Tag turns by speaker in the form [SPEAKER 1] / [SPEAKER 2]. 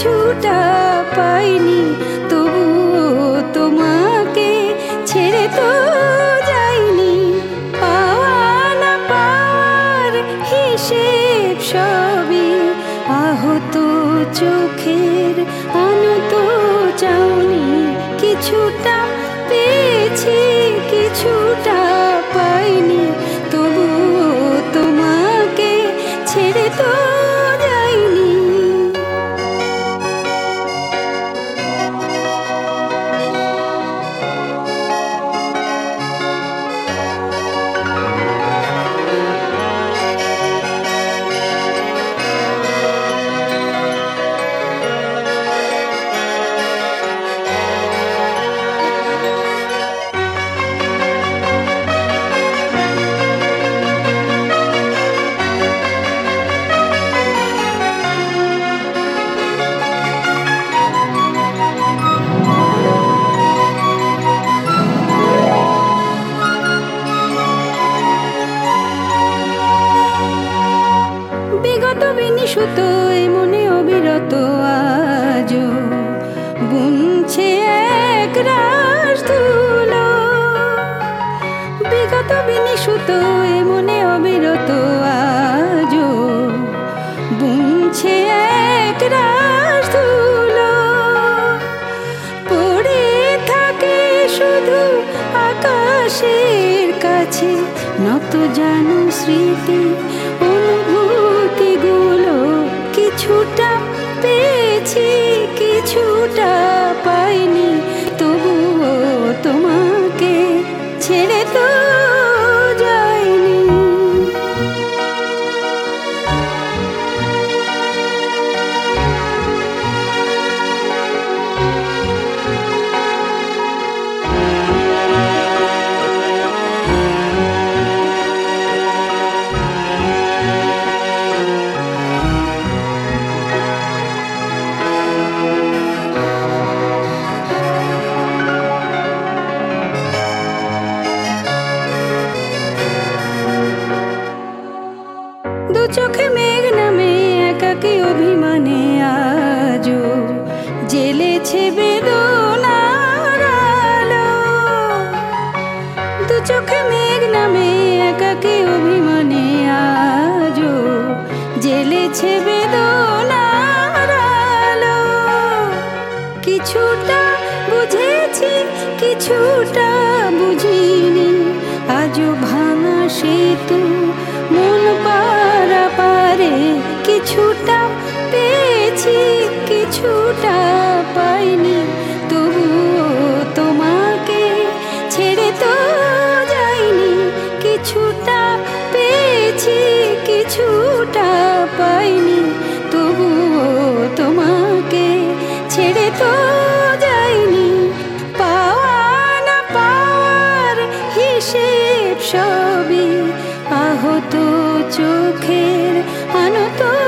[SPEAKER 1] কিছুটা পাইনি, তবু তোমাকে ছেড়ে তো যাইনি। পাওয়া না পাওয়ার হিসেব সবই আহত চোখের আনত চাউনি। কিছুটা পেয়েছি, কিছুটা পাইনি, তবু তোমাকে ছেড়ে তো যাইনি। বিনিশুত মনে অবিরত আজো বুনছে এক রাশ ধুলো। বিগত বিনিশুত মনে অবিরত আজো বুনছে এক রাশ ধুলো। পড়ে থাকে শুধু আকাশের কাছে নত জানু স্মৃতি অনুভূতিগুলো। কিছুটা পেয়েছি, কিছুটা পাইনি, তবুও তোমাকে ছেড়ে তো যাইনি। দু চোখে মেঘ নামে একাকী অভিমানে আজো জ্বেলেছে বেদনার আলো। দু চোখে মেঘ নামে একাকী অভিমানে আজো জ্বেলেছে বেদনার আলো। কিছুটা বুঝেছি, কিছুটা বুঝিনি, আজও ভাঙা সেতু মন পারাপারে। কিছুটা পেয়েছি, কিছুটা পাইনি, তবুও তোমাকে ছেড়ে তো যাইনি। কিছুটা পেয়েছি, কিছুটা পাইনি, তবুও তোমাকে ছেড়ে তো যাইনি। পাওয়া না পাওয়ার হিসেব সবই আহত চোখের আনত